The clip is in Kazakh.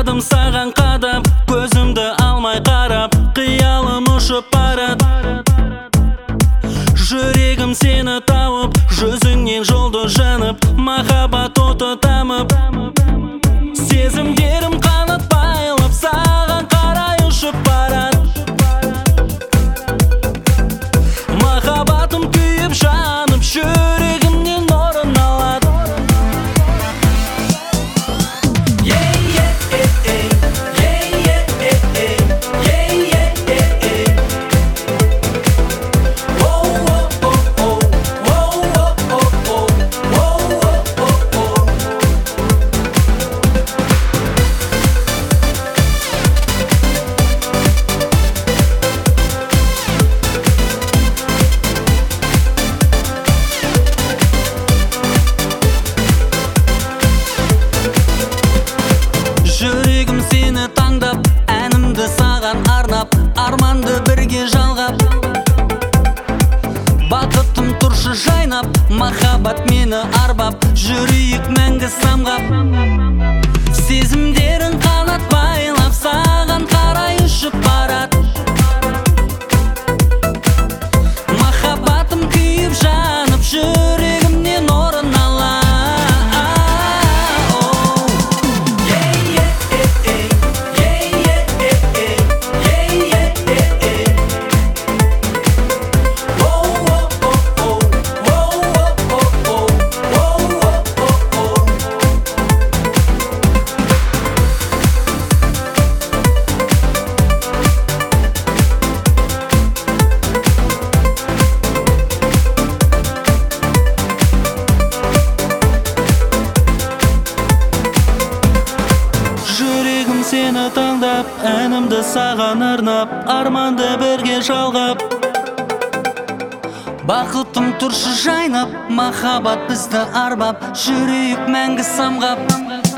Қалдым саған қадап, көзімді алмай қарап, қиялым ұшып барад. Жүрегім сені тауып, жүзіңнен жолды жанып, махаббат оты тамып. Сезімдерім қанат байлап, саған қарай ұшып барад. Махаббатым күйіп жанып, жүрегімнен орын алады. Жүрегім сені таңдап, әнімді саған арнап, арманды бірге жалғап. Бақытым тұршы жайнап, махаббат мені арбап, жүрейік мәңгі самғап. Сезімдерін қанат байлап, саған қарай ұшып барад. Махаббатым күйіп жанып, жүрегімнен орын алады. Жүрегім сені таңдап, әнімді саған арнап, арманды бірге жалғап. Бақытым тұршы жайнап, махаббат бізді арбап, жүрейік мәңгі самғап.